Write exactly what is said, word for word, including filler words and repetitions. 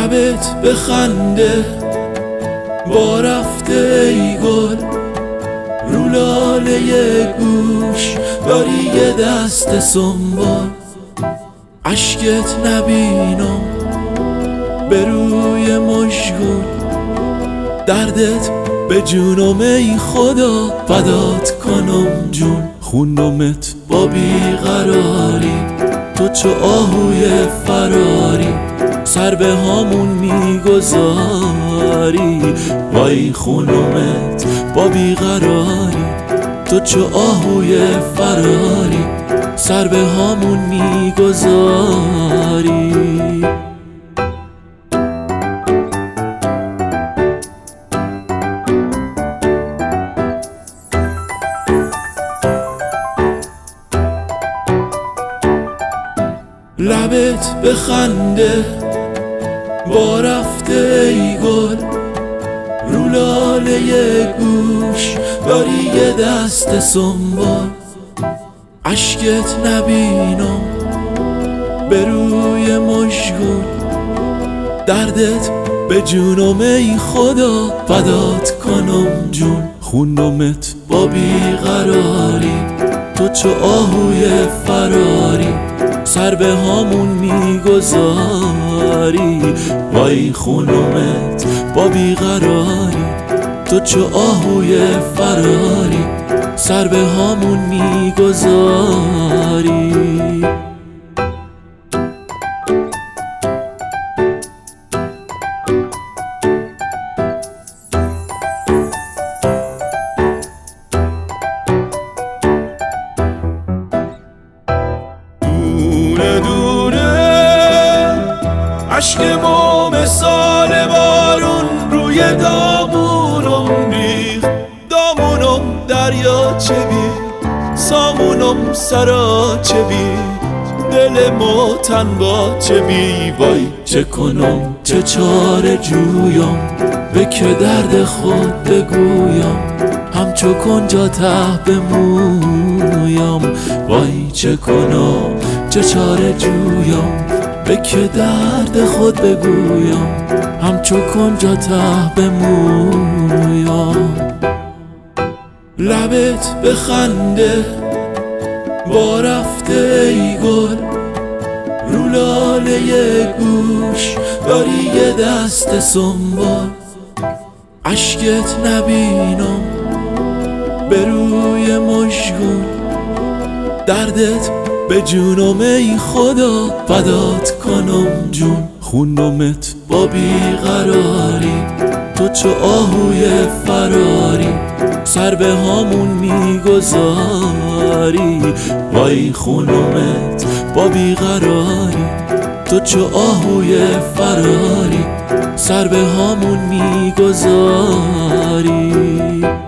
لبت بخنده با رفته ای گل، رو لاله گوش داری یه دست سنبال. عشقت نبینم به روی مشگون، دردت به جونم ای خدا فدات کنم جون. خوندمت با بیقراری، تو چو آهوی فراری سر به هامون میگذاری. وای خوندمت با بیقراری، تو چو آهوی فراری سر به هامون میگذاری. لبت بخنده با رفته ای گل، رو لاله گوش داری یه دست سنبال. عشقت نبینم به روی مشگون، دردت به جونم ای خدا فدات کنم جون. خوندمت با بیقراری، تو چو آهوی فراری سر به هامون میگذاری. وای خونمت با بیقراری، تو چو آهوی فراری سر به هامون میگذاری. عشق ما مثال بارون روی دامونم ریخت، دامونم دریا چه بی، سامونم سرا چه بی، دل ما تن با چه بی. وای چه کنم چه چاره جویم، به که درد خود بگویم، همچو کنجا ته بمویم. وای چه کنم چه چاره جویم، به که درد خود بگویم، همچو کنجا ته بمویم. لبت بخنده با رفته ای گل، رو لاله گوش داری یه دست سنبال. عشقت نبینم به روی مشگون، دردت به جونم ای خدا فدات کنم جون. خوندمت با بیقراری، تو چو آهوی فراری سر به هامون میگذاری. وای خوندمت با بیقراری، تو چو آهوی فراری سر به هامون میگذاری.